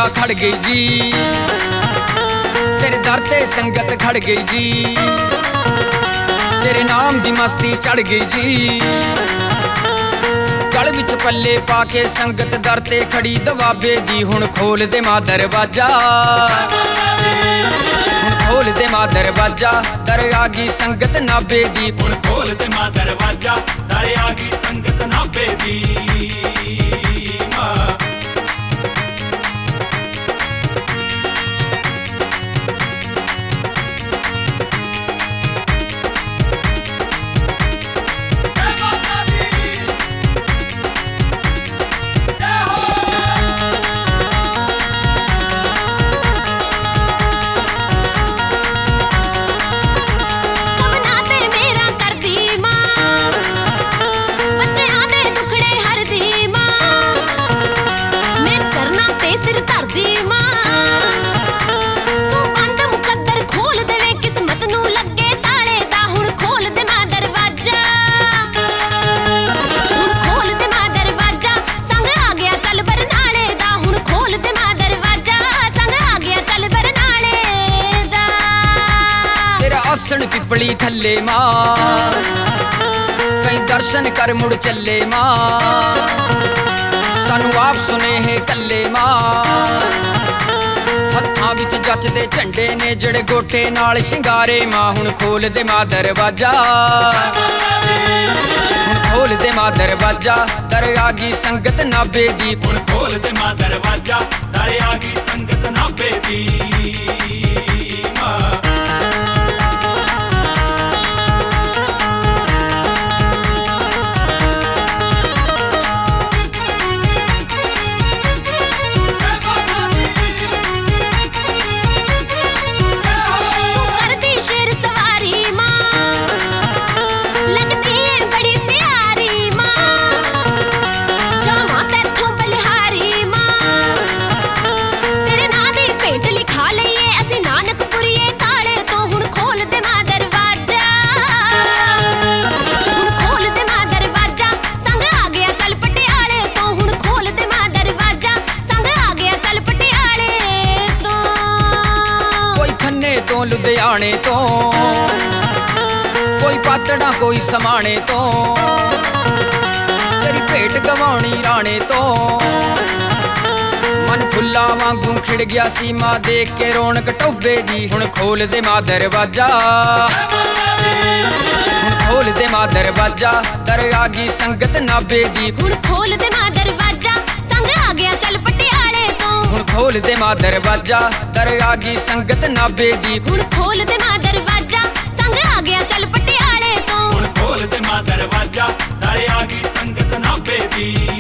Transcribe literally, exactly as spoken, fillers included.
खड़ गई जी, तेरे दर ते संगत खड़ गई जी, तेरे नाम दी मस्ती चढ़ गई जी। गल विच पल्ले पाके संगत दर ते खड़ी दबाबे दी, हुण खोल दे मां दरवाजा, हुण खोल दे मां दरवाजा, दर आ गई संगत नाबे दी, हुण खोल दे मां दरवाजा, दर आ गई संगत नाबे दी। आसन पिपली थल्ले मां, कई दर्शन कर मुड़ चले मां, सानू आप सुने है कल्ले मां। हत्थां विच जचदे झंडे ने जड़े गोटे नाल शिंगारे मां, हुण खोल दे मां दरवाजा, हुण खोल दे मां दरवाजा, दर आ गई संगत नाबे दी, हुण खोल दे मां दरवाजा, दर आ गई संगत नाबे दी। लुधियाने तो कोई पातड़ा कोई समाने तो, तेरी भेंट गवानी राणे तो, मन फुल्ला वांगू खिड़ गया सी मां देख के रौनक टोबे दी, हुण खोल दे मां दरवाजा, हुण खोल दे मां दरवाजा, दर आ गई संगत नाबे दी, हुण खोल दे मां दरवाजा, संग आ गया चल पटियाले तो, हुण खोल दे मां दरवाजा, दर आ गई संगत नाबे दी, हुण खोल दे मां दरवाजा, संग आ गया चल पटियाले तो, हुण खोल दे मां दरवाजा, दर आ गई संगत नाबे दी।